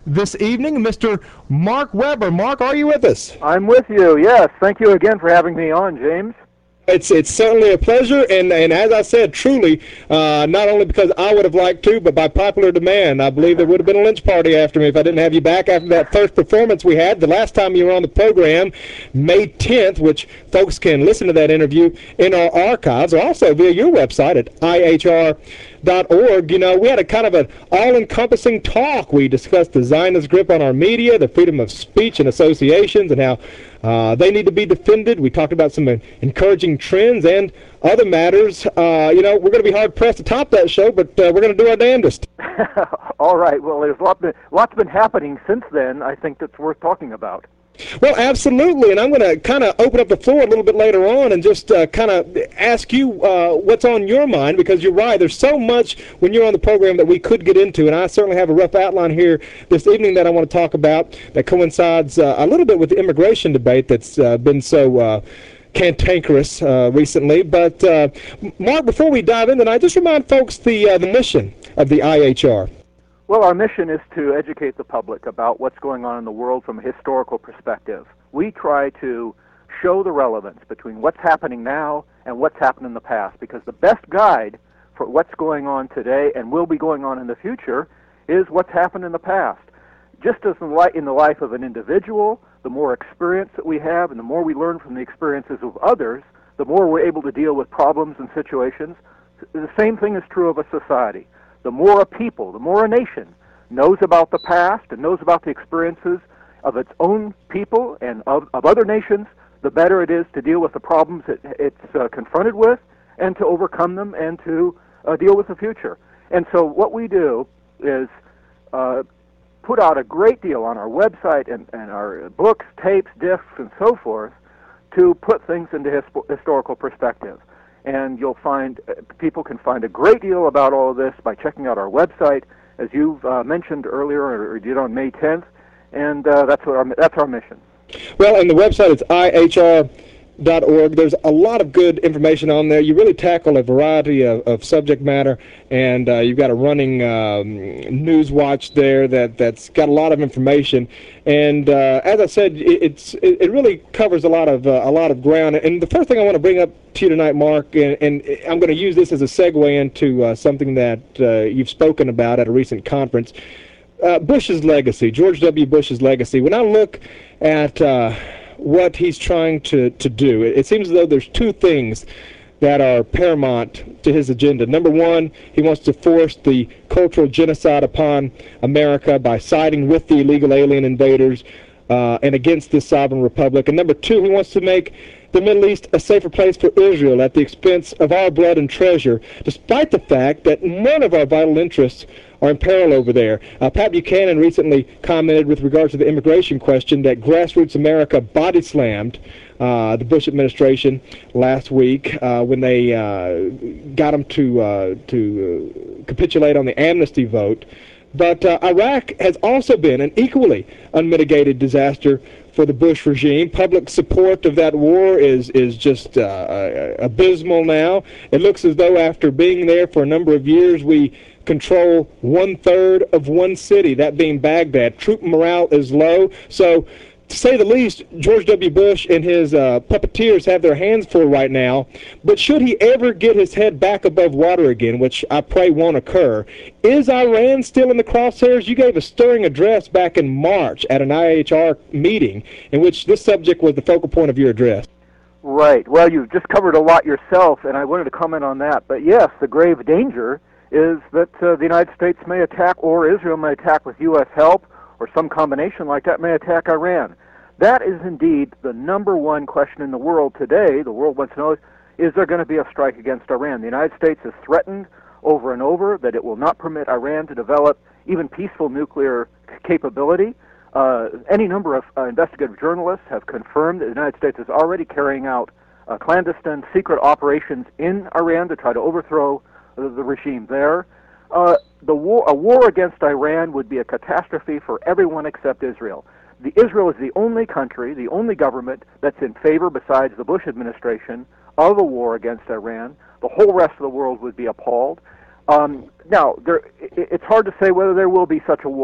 this evening, Mr. Mark Weber. Mark, are you with us? I'm with you, yes. Thank you again for having me on, James. It's certainly a pleasure, and as I said, truly, not only because I would have liked to, but by popular demand. I believe there would have been a lynch party after me if I didn't have you back after that first performance we had the last time you were on the program, May 10th, which folks can listen to that interview in our archives, or also via your website at IHR.org. You know, we had a kind of an all-encompassing talk. We discussed the Zionist grip on our media, the freedom of speech and associations, and how they need to be defended. We talked about some encouraging trends and other matters. You know, we're going to be hard-pressed to top that show, but we're going to do our damnedest. All right. Well, there's lots been happening since then, I think, that's worth talking about. Well, absolutely, and I'm going to kind of open up the floor a little bit later on and just kind of ask you what's on your mind, because you're right, there's so much when you're on the program that we could get into, and I certainly have a rough outline here this evening that I want to talk about that coincides a little bit with the immigration debate that's been so cantankerous recently. But, Mark, before we dive in tonight, just remind folks the mission of the IHR. Well, our mission is to educate the public about what's going on in the world from a historical perspective. We try to show the relevance between what's happening now and what's happened in the past, because the best guide for what's going on today and will be going on in the future is what's happened in the past. Just as in the life of an individual, the more experience that we have and the more we learn from the experiences of others, the more we're able to deal with problems and situations. The same thing is true of a society. The more a people, the more a nation knows about the past and knows about the experiences of its own people and of other nations, the better it is to deal with the problems that it's confronted with and to overcome them and to deal with the future. And so what we do is put out a great deal on our website and our books, tapes, discs, and so forth to put things into historical perspective. And you'll find people can find a great deal about all of this by checking out our website, as you've mentioned earlier, or did on May 10th, and that's our mission. Well, and the website is IHR.org. There's a lot of good information on there. You really tackle a variety of subject matter, and you've got a running news watch there that's got a lot of information. And as I said, it really covers a lot of ground. And the first thing I want to bring up to you tonight, Mark, and I'm going to use this as a segue into something that you've spoken about at a recent conference. Bush's legacy, George W. Bush's legacy. When I look at what he's trying to do, it seems as though there's two things that are paramount to his agenda. Number one, he wants to force the cultural genocide upon America by siding with the illegal alien invaders and against this sovereign republic. And number two, he wants to make the Middle East a safer place for Israel at the expense of our blood and treasure, despite the fact that none of our vital interests are in peril over there. Pat Buchanan recently commented with regard to the immigration question that grassroots America body slammed the Bush administration last week when they got them to capitulate on the amnesty vote. But Iraq has also been an equally unmitigated disaster for the Bush regime. Public support of that war is just abysmal now. It looks as though after being there for a number of years, we control 1/3 of one city, that being Baghdad. Troop morale is low. So, to say the least, George W. Bush and his puppeteers have their hands full right now. But should he ever get his head back above water again, which I pray won't occur, is Iran still in the crosshairs? You gave a stirring address back in March at an IHR meeting in which this subject was the focal point of your address. Right. Well, you've just covered a lot yourself, and I wanted to comment on that. But yes, the grave danger is that the United States may attack, or Israel may attack with U.S. help, or some combination like that may attack Iran. That is indeed the number one question in the world today. The world wants to know, is there going to be a strike against Iran? The United States has threatened over and over that it will not permit Iran to develop even peaceful nuclear capability. Any number of investigative journalists have confirmed that the United States is already carrying out clandestine secret operations in Iran to try to overthrow the regime there. A war against Iran would be a catastrophe for everyone except Israel. Israel is the only country, the only government that's in favor, besides the Bush administration, of a war against Iran. The whole rest of the world would be appalled. Now, it's hard to say whether there will be such a war.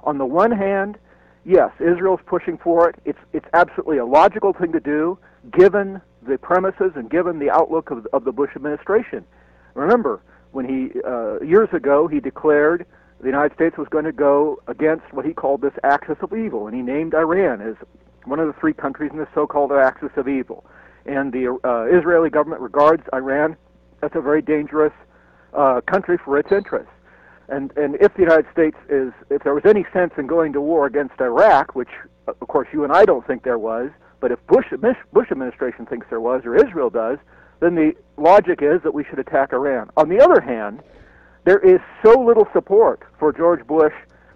On the one hand, yes, Israel's pushing for it. It's absolutely a logical thing to do, given the premises and given the outlook of the Bush administration. Remember, when he years ago he declared the United States was going to go against what he called this axis of evil, and he named Iran as one of the three countries in this so-called axis of evil. And the Israeli government regards Iran as a very dangerous country for its interests. And if the United States if there was any sense in going to war against Iraq, which of course you and I don't think there was, but if Bush administration thinks there was, or Israel does, then the logic is that we should attack Iran. On the other hand, there is so little support for George Bush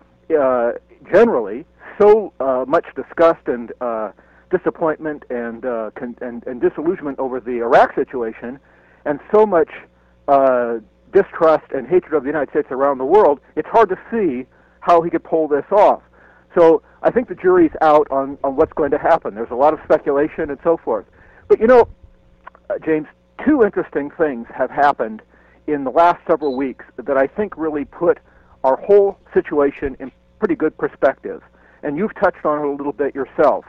generally, so much disgust and disappointment and disillusionment over the Iraq situation, and so much distrust and hatred of the United States around the world, it's hard to see how he could pull this off. So I think the jury's out on what's going to happen. There's a lot of speculation and so forth. But you know, James, two interesting things have happened in the last several weeks that I think really put our whole situation in pretty good perspective. And you've touched on it a little bit yourself.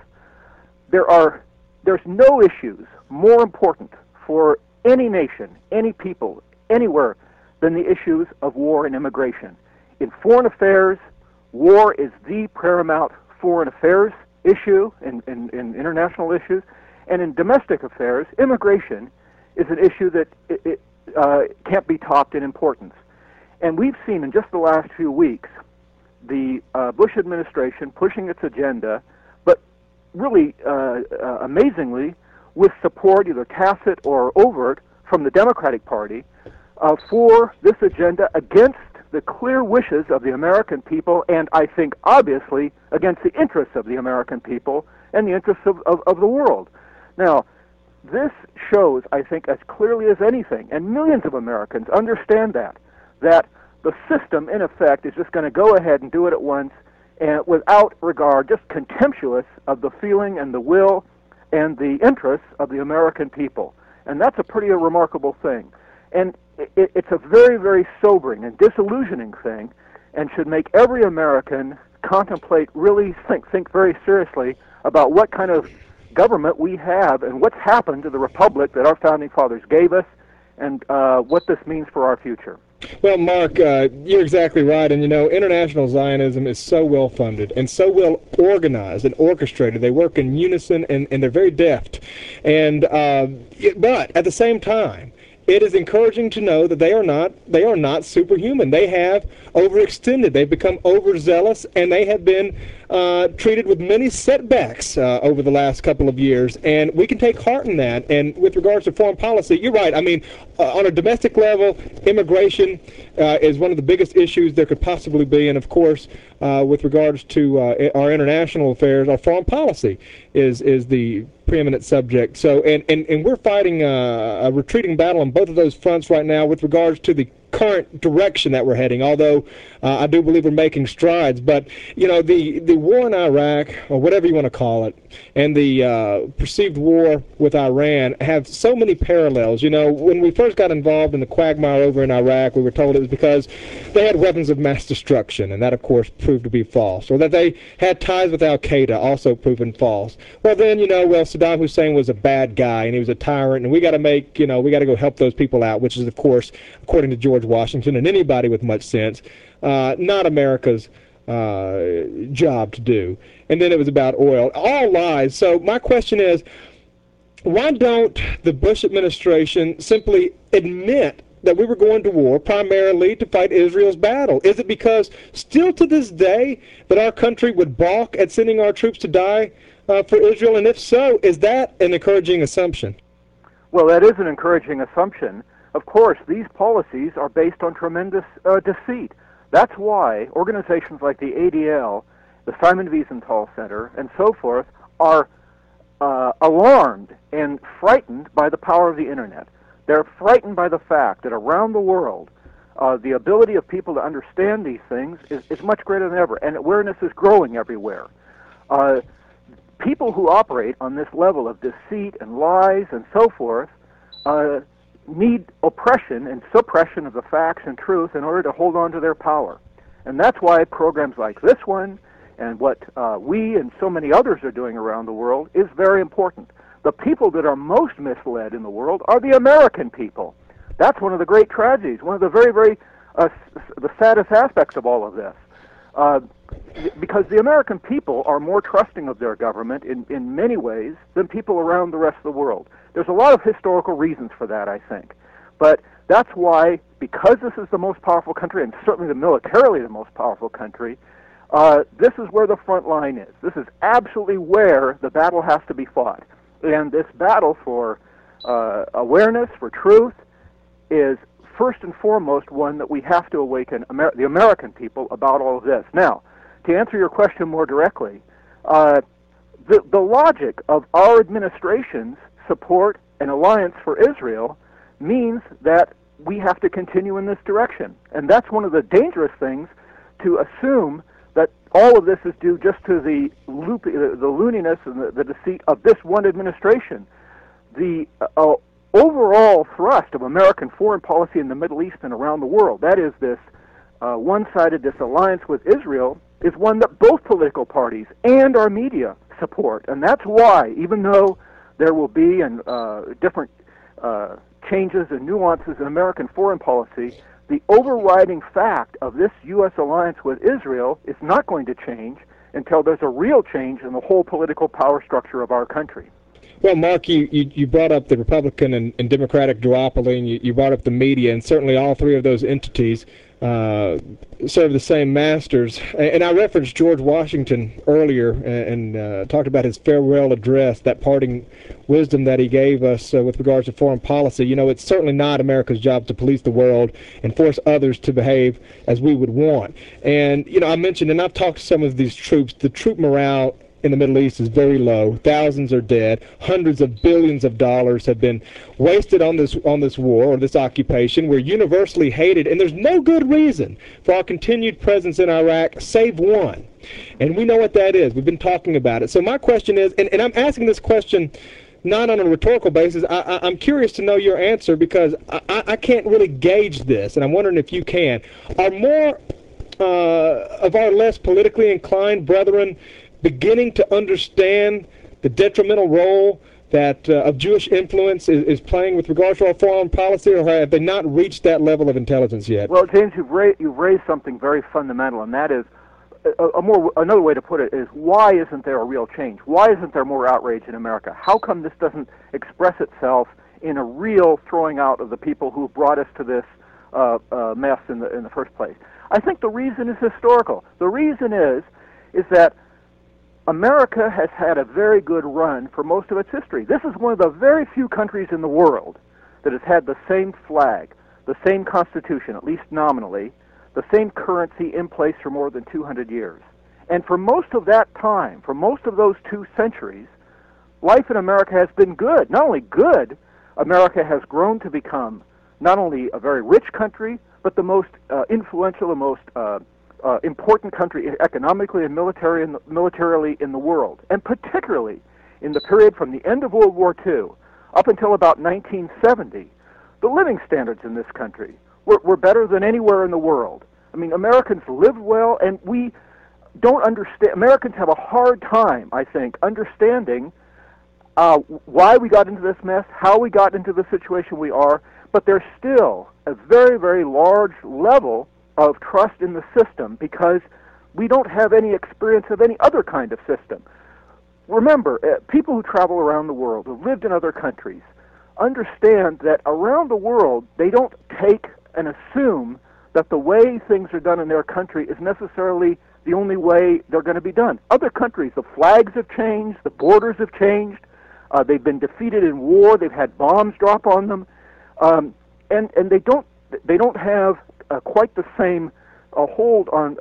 There's no issues more important for any nation, any people, anywhere than the issues of war and immigration. In foreign affairs, war is the paramount foreign affairs issue in international issues, and in domestic affairs, immigration is an issue that can't be topped in importance. And we've seen in just the last few weeks the Bush administration pushing its agenda, but really amazingly with support, either tacit or overt, from the Democratic Party for this agenda against the clear wishes of the American people, and I think obviously against the interests of the American people and the interests of the world. Now, this shows, I think, as clearly as anything, and millions of Americans understand that the system, in effect, is just going to go ahead and do it at once, and without regard, just contemptuous of the feeling and the will and the interests of the American people. And that's a pretty remarkable thing. And it's a very, very sobering and disillusioning thing, and should make every American contemplate, really think very seriously about what kind of government we have and what's happened to the republic that our founding fathers gave us, and what this means for our future. Well, Mark, you're exactly right. And, you know, international Zionism is so well funded and so well organized and orchestrated. They work in unison, and they're very deft. And but at the same time, it is encouraging to know that they are not superhuman. They have overextended. They've become overzealous, and they have been treated with many setbacks over the last couple of years. And we can take heart in that. And with regards to foreign policy, you're right. I mean, on a domestic level, immigration is one of the biggest issues there could possibly be. And of course, with regards to our international affairs, our foreign policy is the preeminent subject. So, and we're fighting a retreating battle on both of those fronts right now with regards to the current direction that we're heading, although I do believe we're making strides. But, you know, the war in Iraq, or whatever you want to call it, and the perceived war with Iran have so many parallels. You know, when we first got involved in the quagmire over in Iraq, we were told it was because they had weapons of mass destruction, and that, of course, proved to be false. Or that they had ties with Al-Qaeda, also proven false. Well, then, you know, Saddam Hussein was a bad guy, and he was a tyrant, and we got to go help those people out, which is, of course, according to George Washington and anybody with much sense, not America's job to do. And then it was about oil. All lies. So my question is, why don't the Bush administration simply admit that we were going to war primarily to fight Israel's battle? Is it because still to this day that our country would balk at sending our troops to die for Israel? And if so, is that an encouraging assumption? Well, that is an encouraging assumption. Of course, these policies are based on tremendous deceit. That's why organizations like the ADL, the Simon Wiesenthal Center, and so forth are alarmed and frightened by the power of the Internet. They're frightened by the fact that around the world, the ability of people to understand these things is much greater than ever, and awareness is growing everywhere. People who operate on this level of deceit and lies and so forth need oppression and suppression of the facts and truth in order to hold on to their power. And that's why programs like this one and what we and so many others are doing around the world is very important. The people that are most misled in the world are the American people. That's one of the great tragedies, one of the very the saddest aspects of all of this. Because the American people are more trusting of their government in many ways than people around the rest of the world. There's a lot of historical reasons for that, I think. But that's why, because this is the most powerful country, and certainly militarily the most powerful country, this is where the front line is. This is absolutely where the battle has to be fought. And this battle for awareness, for truth, is first and foremost one that we have to awaken the American people about all of this. Now, to answer your question more directly, the logic of our administration's support and alliance for Israel means that we have to continue in this direction. And that's one of the dangerous things, to assume that all of this is due just to the looniness and the deceit of this one administration. The overall thrust of American foreign policy in the Middle East and around the world, that is this one-sided alliance with Israel, is one that both political parties and our media support. And that's why, even though there will be different changes and nuances in American foreign policy, the overriding fact of this U.S. alliance with Israel is not going to change until there's a real change in the whole political power structure of our country. Well, Mark, you brought up the Republican and Democratic duopoly, and you brought up the media, and certainly all three of those entities serve the same masters. And I referenced George Washington earlier and talked about his farewell address, that parting wisdom that he gave us with regards to foreign policy. You know, it's certainly not America's job to police the world and force others to behave as we would want. And, you know, I mentioned, and I've talked to some of these troops, the troop morale in the Middle East is very low. Thousands are dead. Hundreds of billions of dollars have been wasted on this war or this occupation. We're universally hated, and there's no good reason for our continued presence in Iraq, save one. And we know what that is. We've been talking about it. So my question is, and I'm asking this question not on a rhetorical basis, I'm curious to know your answer, because I can't really gauge this, and I'm wondering if you can. Are more of our less politically inclined brethren beginning to understand the detrimental role that of Jewish influence is playing with regard to our foreign policy, or have they not reached that level of intelligence yet? Well, James, you've raised something very fundamental, and that is another way to put it is, why isn't there a real change? Why isn't there more outrage in America? How come this doesn't express itself in a real throwing out of the people who brought us to this mess in the first place? I think the reason is historical. The reason is that America has had a very good run for most of its history. This is one of the very few countries in the world that has had the same flag, the same constitution, at least nominally, the same currency in place for more than 200 years. And for most of that time, for most of those 2 centuries, life in America has been good. Not only good, America has grown to become not only a very rich country, but the most influential, the most important country economically and militarily in the world, and particularly in the period from the end of World War II up until about 1970, the living standards in this country were better than anywhere in the world. I mean, Americans lived well, and we don't understand. Americans have a hard time, I think, understanding why we got into this mess, how we got into the situation we are, but there's still a very, very large level of trust in the system, because we don't have any experience of any other kind of system. Remember, people who travel around the world, who lived in other countries, understand that around the world they don't take and assume that the way things are done in their country is necessarily the only way they're going to be done. Other countries, the flags have changed, the borders have changed, they've been defeated in war, they've had bombs drop on them, and they don't have quite the same hold on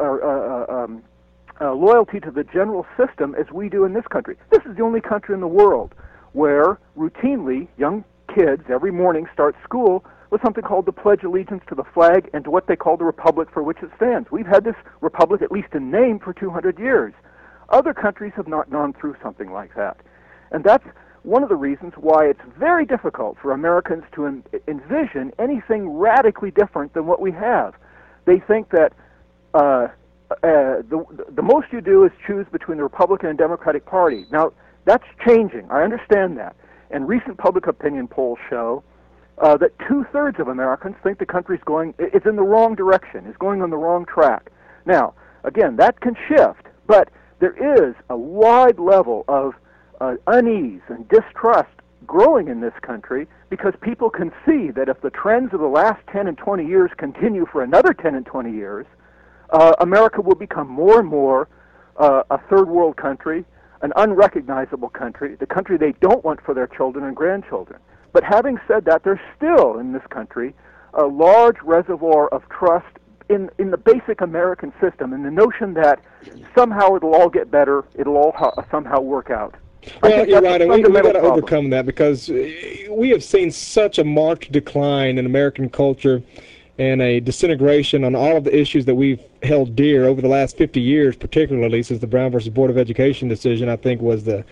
loyalty to the general system as we do in this country. This is the only country in the world where routinely young kids every morning start school with something called the Pledge of Allegiance to the flag and to what they call the republic for which it stands. We've had this republic, at least in name, for 200 years. Other countries have not gone through something like that. And that's one of the reasons why it's very difficult for Americans to envision anything radically different than what we have. They think that the most you do is choose between the Republican and Democratic Party. Now, that's changing. I understand that. And recent public opinion polls show that 2/3 of Americans think the country's is in the wrong direction, is going on the wrong track. Now, again, that can shift, but there is a wide level of unease and distrust growing in this country because people can see that if the trends of the last 10 and 20 years continue for another 10 and 20 years, America will become more and more a third world country, an unrecognizable country, the country they don't want for their children and grandchildren. But having said that, there's still in this country a large reservoir of trust in the basic American system, and the notion that somehow it'll all get better, it'll all somehow work out. Well, you're right, and we've got to overcome that because we have seen such a marked decline in American culture and a disintegration on all of the issues that we've held dear over the last 50 years, particularly since the Brown versus Board of Education decision, I think was the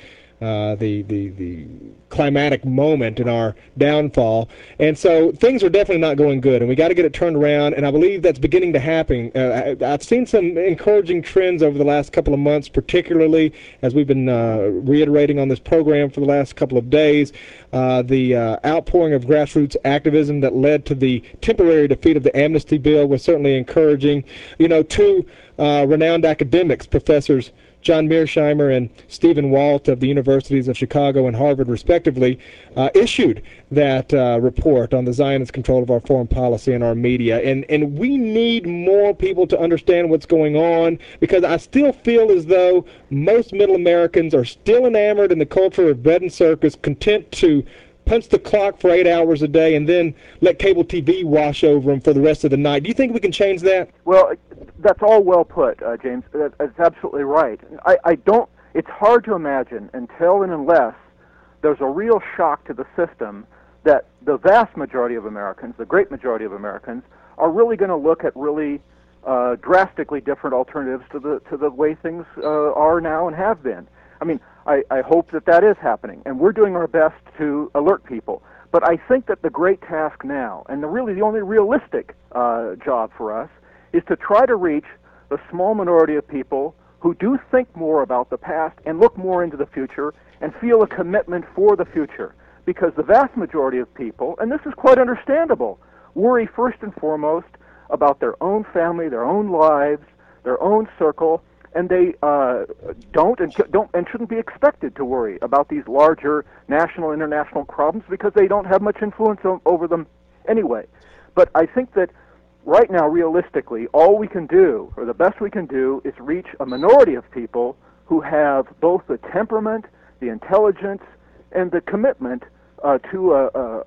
climatic moment in our downfall. And so things are definitely not going good, and we got to get it turned around, and I believe that's beginning to happen. I've seen some encouraging trends over the last couple of months, particularly as we've been reiterating on this program for the last couple of days. The outpouring of grassroots activism that led to the temporary defeat of the amnesty bill was certainly encouraging. You know, two renowned academics, Professors John Mearsheimer and Stephen Walt of the Universities of Chicago and Harvard, respectively, issued that report on the Zionist control of our foreign policy and our media. And we need more people to understand what's going on, because I still feel as though most middle Americans are still enamored in the culture of bread and circus, content to punch the clock for 8 hours a day and then let cable TV wash over them for the rest of the night. Do you think we can change that? Well, that's all well put, James. That's absolutely right. I don't. It's hard to imagine until and unless there's a real shock to the system that the vast majority of Americans, the great majority of Americans, are really going to look at really drastically different alternatives to the way things are now and have been. I mean, I hope that is happening, and we're doing our best to alert people. But I think that the great task now, and the only realistic job for us, is to try to reach the small minority of people who do think more about the past and look more into the future and feel a commitment for the future. Because the vast majority of people, and this is quite understandable, worry first and foremost about their own family, their own lives, their own circle, and they don't and shouldn't be expected to worry about these larger national, international problems because they don't have much influence over them anyway. But I think that right now, realistically, all we can do, or the best we can do, is reach a minority of people who have both the temperament, the intelligence, and the commitment to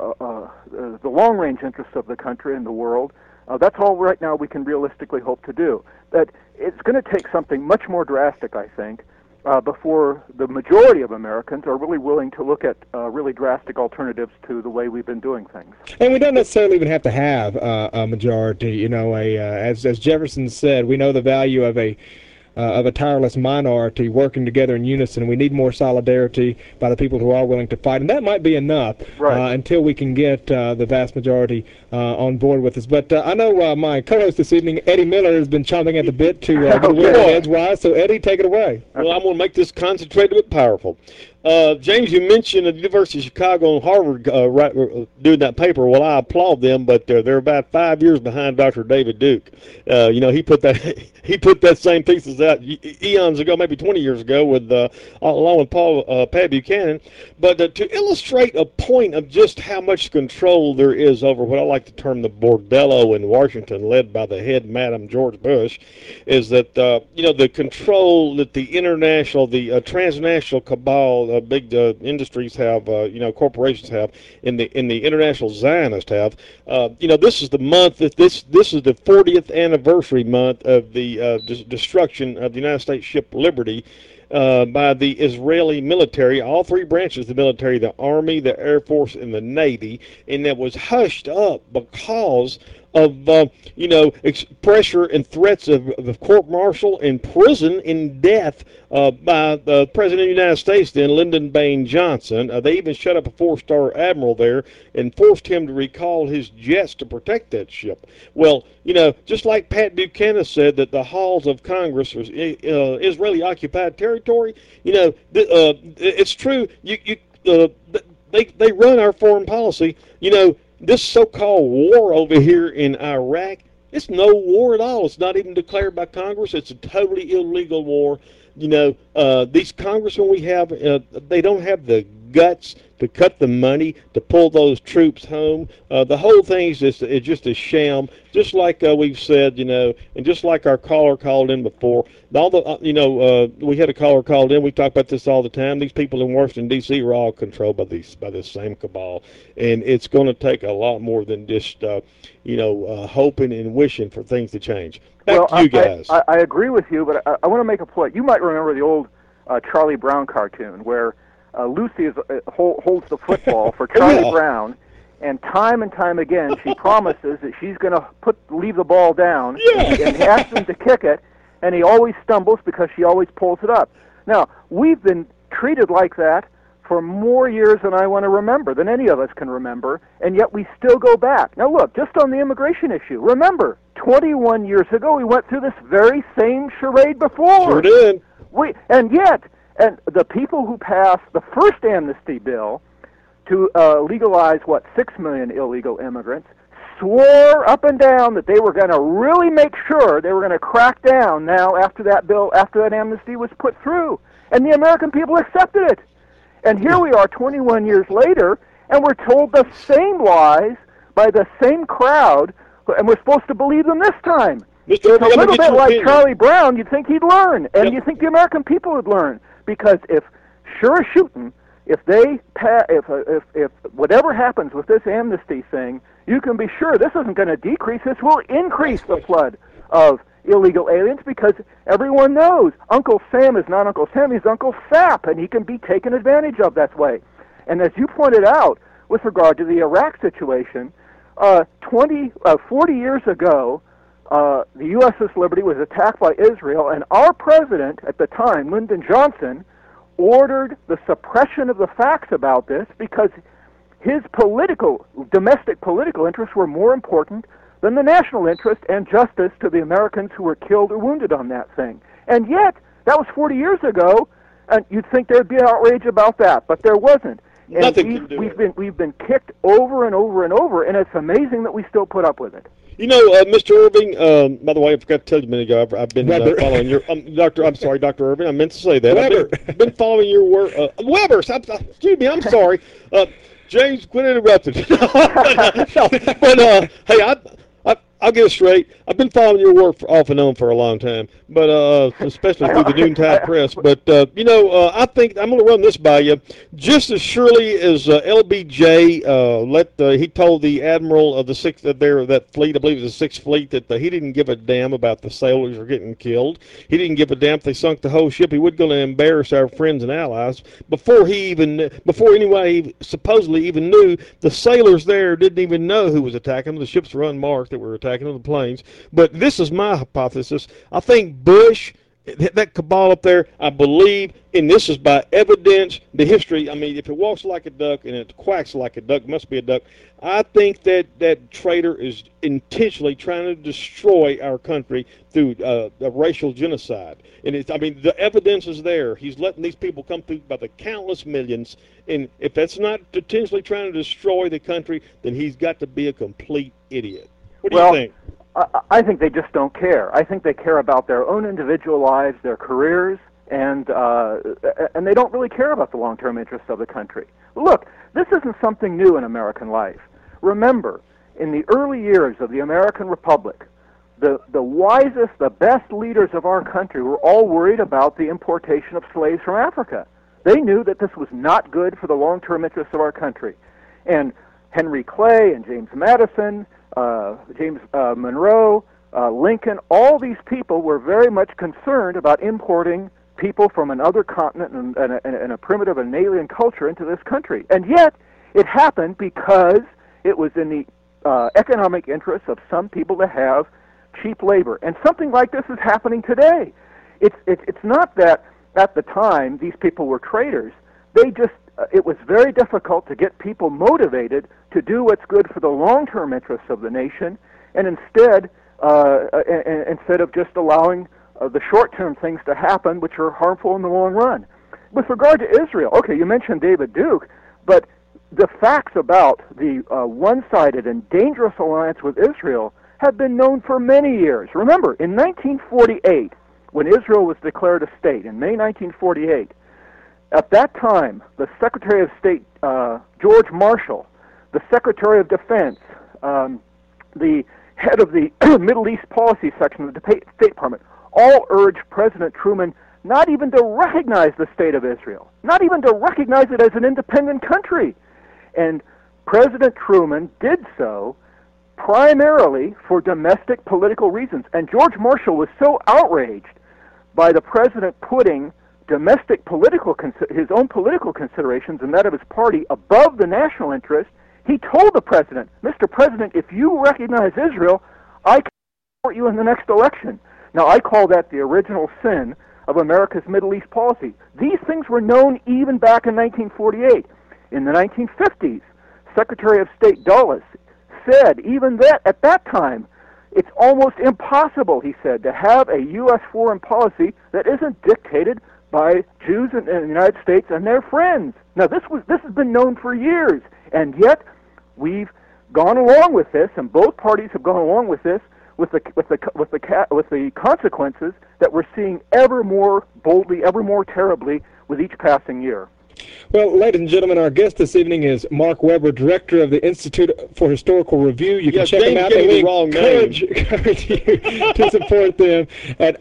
the long-range interests of the country and the world. That's all right now we can realistically hope to do. That it's going to take something much more drastic, I think, before the majority of Americans are really willing to look at really drastic alternatives to the way we've been doing things. And we don't necessarily even have to have a majority. You know, as Jefferson said, we know the value of a tireless minority working together in unison. We need more solidarity by the people who are willing to fight, and that might be enough until we can get the vast majority on board with us. But I know my co-host this evening, Eddie Miller, has been chomping at the bit to get away edgewise. So, Eddie, take it away. Well, I'm going to make this concentrated but powerful. James, you mentioned the University of Chicago and Harvard doing that paper. Well, I applaud them, but they're about 5 years behind Dr. David Duke. You know, he put that same thesis out eons ago, maybe 20 years ago, with along with Pat Buchanan. But to illustrate a point of just how much control there is over what I like to term the bordello in Washington, led by the head Madam George Bush, is that you know, the control that the international, the transnational cabal, big industries have, you know, corporations have, in the international Zionists have. You know, this is the month that this is the 40th anniversary month of the destruction of the United States ship Liberty by the Israeli military, all three branches of the military, the Army, the Air Force, and the Navy, and that was hushed up because of, you know, pressure and threats of court-martial and prison and death by the President of the United States then, Lyndon Baines Johnson. They even shut up a 4-star admiral there and forced him to recall his jets to protect that ship. Well, You know, just like Pat Buchanan said that the halls of Congress was Israeli-occupied territory. You know, it's true. They run our foreign policy. You know, this so-called war over here in Iraq, it's no war at all. It's not even declared by Congress. It's a totally illegal war. You know, these congressmen we have, they don't have the guts to cut the money to pull those troops home. The whole thing is just a sham, just like we've said, you know, and just like our caller called in before. All the, we had a caller called in. We talk about this all the time. These people in Washington, D.C. are all controlled by this same cabal, and it's going to take a lot more than just, hoping and wishing for things to change. Back to you guys. I agree with you, but I want to make a point. You might remember the old Charlie Brown cartoon where Lucy holds the football for Charlie Brown, and time again she promises that she's going to leave the ball down, and he asks him to kick it, and he always stumbles because she always pulls it up. Now, we've been treated like that for more years than I want to remember, than any of us can remember, and yet we still go back. Now look, just on the immigration issue, remember, 21 years ago we went through this very same charade before. Sure did. And the people who passed the first amnesty bill to legalize, 6 million illegal immigrants, swore up and down that they were going to really make sure they were going to crack down now after that amnesty was put through. And the American people accepted it. And here we are 21 years later, and we're told the same lies by the same crowd, and we're supposed to believe them this time. It's a little bit like Charlie Brown. You'd think he'd learn, and you think the American people would learn. Because if whatever happens with this amnesty thing, you can be sure this isn't going to decrease. This will increase the flood of illegal aliens, because everyone knows Uncle Sam is not Uncle Sam, he's Uncle Sap, and he can be taken advantage of that way. And as you pointed out, with regard to the Iraq situation, 40 years ago, the USS Liberty was attacked by Israel, and our president at the time, Lyndon Johnson, ordered the suppression of the facts about this because his domestic political interests were more important than the national interest and justice to the Americans who were killed or wounded on that thing. And yet, that was 40 years ago, and you'd think there'd be outrage about that, but there wasn't. And we've been kicked over and over and over, and it's amazing that we still put up with it. You know, Mr. Irving, by the way, I forgot to tell you a minute ago, I've been following your, Dr. Irving, I meant to say that. I've been following your work. Weber, excuse me, I'm sorry. James, quit interrupting. But hey, I'll get it straight. I've been following your work off and on for a long time, but especially through the Noontide Press. But I think I'm going to run this by you. Just as surely as LBJ he told the admiral of the that fleet, I believe it was the Sixth Fleet, that he didn't give a damn about the sailors were getting killed. He didn't give a damn if they sunk the whole ship. He wasn't going to embarrass our friends and allies. Before anybody supposedly even knew, the sailors there didn't even know who was attacking them. The ships were unmarked that were attacking them, the planes. But this is my hypothesis. I think Bush, that cabal up there, I believe, and this is by evidence, the history, I mean, if it walks like a duck and it quacks like a duck, it must be a duck. I think that traitor is intentionally trying to destroy our country through a racial genocide. And the evidence is there. He's letting these people come through by the countless millions. And if that's not intentionally trying to destroy the country, then he's got to be a complete idiot. What do you think? I think they just don't care. I think they care about their own individual lives, their careers, and they don't really care about the long-term interests of the country. Look, this isn't something new in American life. Remember, in the early years of the American Republic, the wisest, the best leaders of our country were all worried about the importation of slaves from Africa. They knew that this was not good for the long-term interests of our country. And Henry Clay and James Madison, James Monroe, Lincoln, all these people were very much concerned about importing people from another continent and a primitive and alien culture into this country. And yet, it happened because it was in the economic interests of some people to have cheap labor. And something like this is happening today. It's not that at the time these people were traitors. They just it was very difficult to get people motivated to do what's good for the long-term interests of the nation, and instead instead of just allowing the short-term things to happen, which are harmful in the long run. With regard to Israel, okay, you mentioned David Duke, but the facts about the one-sided and dangerous alliance with Israel have been known for many years. Remember, in 1948, when Israel was declared a state, in May 1948, at that time, the Secretary of State, George Marshall, the Secretary of Defense, the head of the Middle East Policy Section of the State Department, all urged President Truman not even to recognize the State of Israel, not even to recognize it as an independent country. And President Truman did so primarily for domestic political reasons. And George Marshall was so outraged by the president putting domestic his own political considerations and that of his party above the national interest, he told the president, Mr. President, if you recognize Israel, I can support you in the next election. Now, I call that the original sin of America's Middle East policy. These things were known even back in 1948. In the 1950s, Secretary of State Dulles said, even that at that time, it's almost impossible, he said, to have a U.S. foreign policy that isn't dictated by Jews in the United States and their friends. Now, this has been known for years, and yet we've gone along with this, and both parties have gone along with this, with the consequences that we're seeing ever more boldly, ever more terribly with each passing year. Well, ladies and gentlemen, our guest this evening is Mark Weber, Director of the Institute for Historical Review. You can check them out, and we encourage you to support them at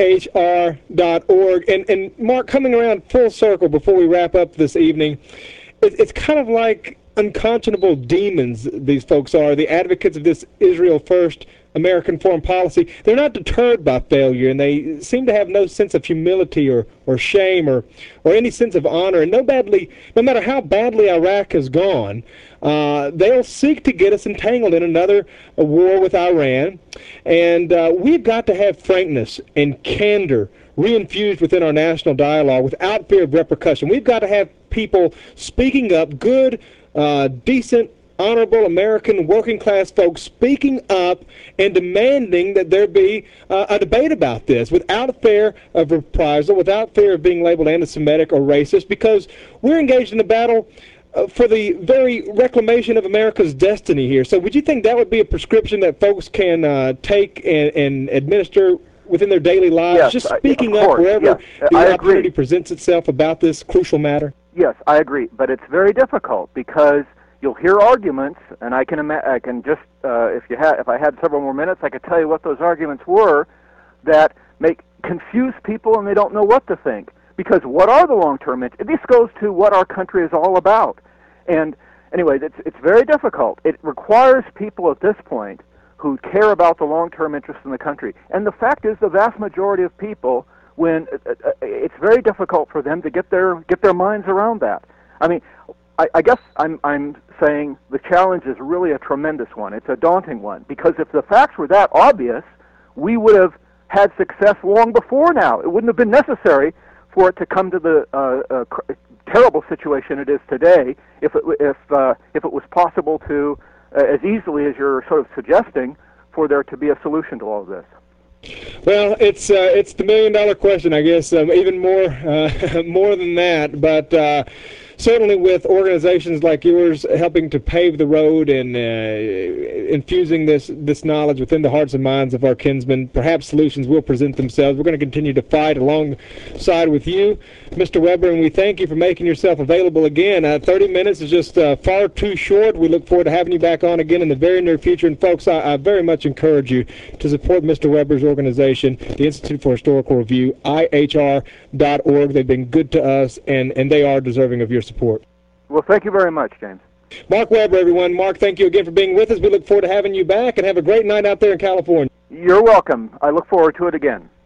IHR.org. And Mark, coming around full circle before we wrap up this evening, it's kind of like unconscionable demons these folks are, the advocates of this Israel First American foreign policy. They're not deterred by failure, and they seem to have no sense of humility or shame or any sense of honor. And no matter how badly Iraq has gone, they'll seek to get us entangled in another war with Iran. And we've got to have frankness and candor reinfused within our national dialogue without fear of repercussion. We've got to have people speaking up, good, decent, honorable American working-class folks speaking up and demanding that there be a debate about this without fear of reprisal, without fear of being labeled anti-Semitic or racist, because we're engaged in a battle for the very reclamation of America's destiny here. So would you think that would be a prescription that folks can take and administer within their daily lives? Yes, just speaking up wherever the opportunity presents itself about this crucial matter? Yes, I agree, but it's very difficult because you'll hear arguments, and I can just if I had several more minutes, I could tell you what those arguments were that confuse people, and they don't know what to think. Because what are the long-term interests? This goes to what our country is all about. And anyway, it's very difficult. It requires people at this point who care about the long-term interests in the country. And the fact is, the vast majority of people, when it's very difficult for them to get their minds around that. I mean, I guess I'm saying the challenge is really a tremendous one. It's a daunting one, because if the facts were that obvious, we would have had success long before now. It wouldn't have been necessary for it to come to the terrible situation it is today if it was possible to, as easily as you're sort of suggesting, for there to be a solution to all of this. Well, it's the million-dollar question, I guess, even more than that, but certainly with organizations like yours helping to pave the road and infusing this knowledge within the hearts and minds of our kinsmen, perhaps solutions will present themselves. We're going to continue to fight alongside with you, Mr. Weber, and we thank you for making yourself available again. 30 minutes is just far too short. We look forward to having you back on again in the very near future. And folks, I very much encourage you to support Mr. Weber's organization, the Institute for Historical Review, IHR.org. They've been good to us, and they are deserving of your support. Well, thank you very much, James. Mark Weber, everyone. Mark, thank you again for being with us. We look forward to having you back, and have a great night out there in California. You're welcome. I look forward to it again.